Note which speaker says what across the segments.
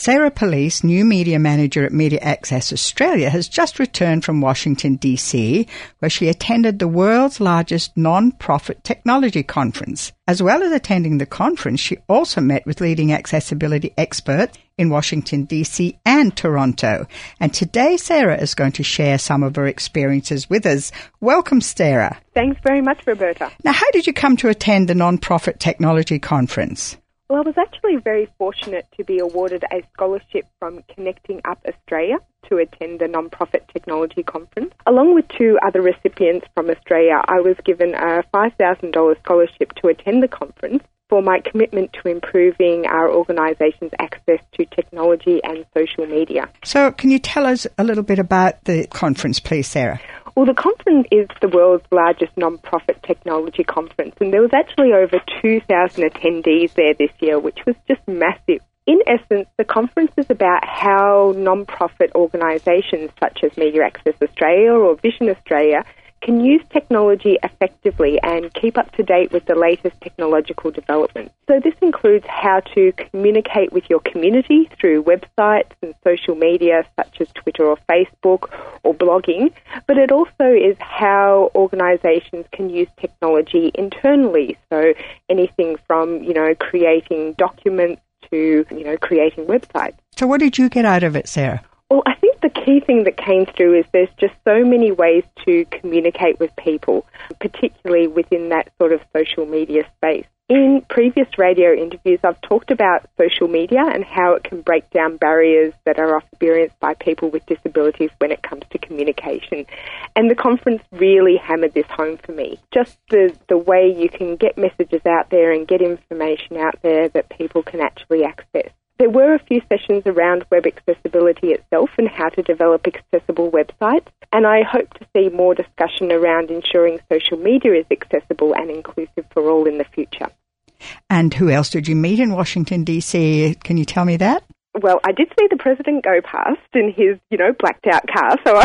Speaker 1: Sarah Police, new media manager at Media Access Australia, has just returned from Washington, D.C., where she attended the world's largest non-profit technology conference. As well as attending the conference, she also met with leading accessibility experts in Washington, D.C. and Toronto. And today, Sarah is going to share some of her experiences with us. Welcome, Sarah.
Speaker 2: Thanks very much, Roberta.
Speaker 1: Now, how did you come to attend the non-profit technology conference?
Speaker 2: Well, I was actually very fortunate to be awarded a scholarship from Connecting Up Australia to attend the non-profit technology conference. Along with two other recipients from Australia, I was given a $5,000 scholarship to attend the conference for my commitment to improving our organisation's access to technology and social media.
Speaker 1: So can you tell us a little bit about the conference, please, Sarah?
Speaker 2: Well, the conference is the world's largest non-profit technology conference, and there was actually over 2,000 attendees there this year, which was just massive. In essence, the conference is about how non-profit organisations such as Media Access Australia or Vision Australia can use technology effectively and keep up to date with the latest technological developments. So this includes how to communicate with your community through websites and social media such as Twitter or Facebook or blogging, but it also is how organisations can use technology internally. So anything from, creating documents to, creating websites.
Speaker 1: So what did you get out of it, Sarah?
Speaker 2: Well, I think the key thing that came through is there's just so many ways to communicate with people, particularly within that sort of social media space. In previous radio interviews, I've talked about social media and how it can break down barriers that are experienced by people with disabilities when it comes to communication. And the conference really hammered this home for me. Just the way you can get messages out there and get information out there that people can actually access. There were a few sessions around web accessibility itself and how to develop accessible websites, and I hope to see more discussion around ensuring social media is accessible and inclusive for all in the future.
Speaker 1: And who else did you meet in Washington, D.C.? Can you tell me that?
Speaker 2: Well, I did see the president go past in his, blacked-out car, so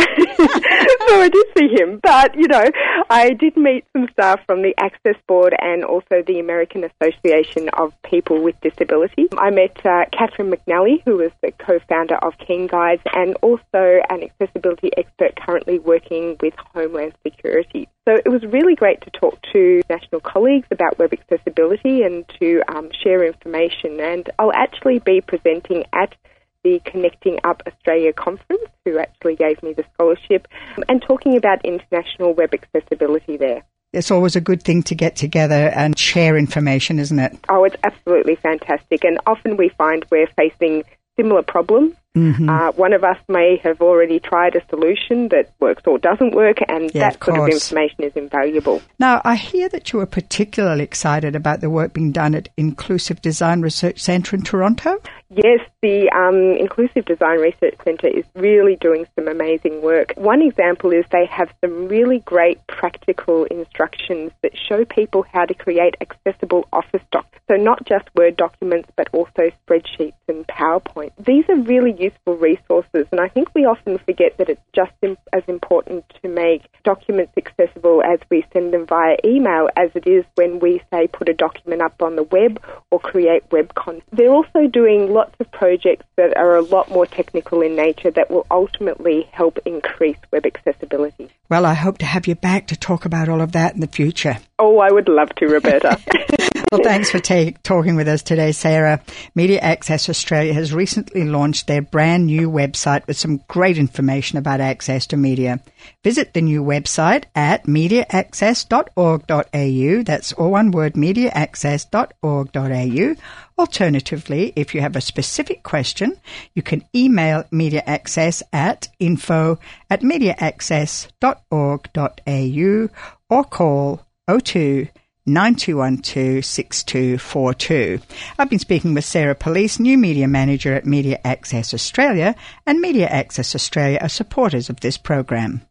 Speaker 2: I did see him. But, I did meet some staff from the Access Board and also the American Association of People with Disabilities. I met Catherine McNally, who was the co-founder of Keen Guides, and also an accessibility expert currently working with Homeland Security. So it was really great to talk to national colleagues about web accessibility and to share information. And I'll actually be presenting at the Connecting Up Australia conference, who actually gave me the scholarship, and talking about international web accessibility there.
Speaker 1: It's always a good thing to get together and share information, isn't it?
Speaker 2: Oh, it's absolutely fantastic. And often we find we're facing similar problems. Mm-hmm. One of us may have already tried a solution that works or doesn't work, and that sort of information is invaluable.
Speaker 1: Now, I hear that you are particularly excited about the work being done at Inclusive Design Research Centre in Toronto.
Speaker 2: Yes, the Inclusive Design Research Centre is really doing some amazing work. One example is they have some really great practical instructions that show people how to create accessible office docs. So not just Word documents, but also spreadsheets and PowerPoint. These are really useful resources, and I think we often forget that it's just as important to make documents accessible as we send them via email as it is when we, say, put a document up on the web or create web content. They're also doing lots of projects that are a lot more technical in nature that will ultimately help increase web accessibility.
Speaker 1: Well, I hope to have you back to talk about all of that in the future.
Speaker 2: Oh, I would love to, Roberta.
Speaker 1: Well, thanks for talking with us today, Sarah. Media Access Australia has recently launched their brand new website with some great information about access to media. Visit the new website at mediaaccess.org.au. That's all one word, mediaaccess.org.au. Alternatively, if you have a specific question, you can email Media Access at info@mediaaccess.org.au or call 02-9212-6242. I've been speaking with Sarah Police, new media manager at Media Access Australia, and Media Access Australia are supporters of this program.